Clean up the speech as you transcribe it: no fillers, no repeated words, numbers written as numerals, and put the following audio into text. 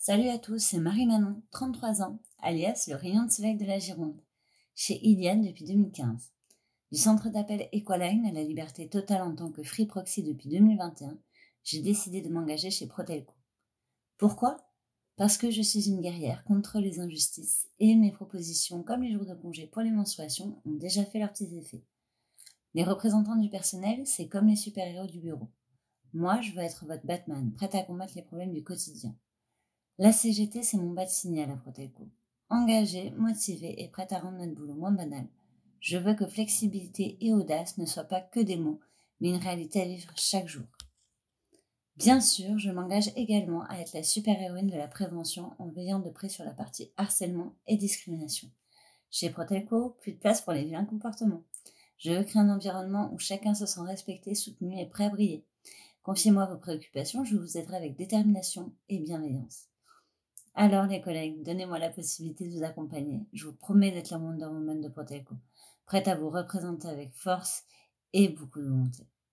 Salut à tous, c'est Marie-Manon, 33 ans, alias le rayon de soleil de la Gironde, chez Iliad depuis 2015. Du centre d'appel Equaline à la liberté totale en tant que Free Proxy depuis 2021, j'ai décidé de m'engager chez Protelco. Pourquoi? Parce que je suis une guerrière contre les injustices et mes propositions, comme les jours de congé pour les menstruations, ont déjà fait leurs petits effets. Les représentants du personnel, c'est comme les super-héros du bureau. Moi, je veux être votre Batman, prête à combattre les problèmes du quotidien. La CGT, c'est mon bas de signal à Protelco. Engagée, motivée et prête à rendre notre boulot moins banal. Je veux que flexibilité et audace ne soient pas que des mots, mais une réalité à vivre chaque jour. Bien sûr, je m'engage également à être la super-héroïne de la prévention en veillant de près sur la partie harcèlement et discrimination. Chez Protelco, plus de place pour les vilains comportements. Je veux créer un environnement où chacun se sent respecté, soutenu et prêt à briller. Confiez-moi vos préoccupations, je vous aiderai avec détermination et bienveillance. Alors les collègues, donnez-moi la possibilité de vous accompagner. Je vous promets d'être la Wonder Woman de Protelco, prête à vous représenter avec force et beaucoup de volonté.